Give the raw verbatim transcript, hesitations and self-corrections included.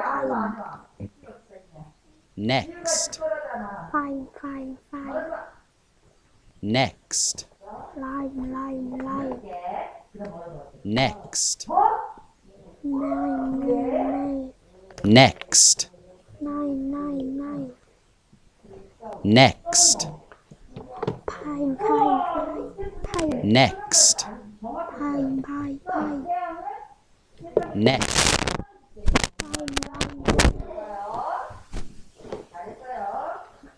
Next. Fine, fine, fine. Next. Lime, lime, lime. Next. Nine, nine, nine. Next. Nine, nine, nine. Next. Pine, pine, pine. Pine. Next. Pine, pine, pine. Next. Pine,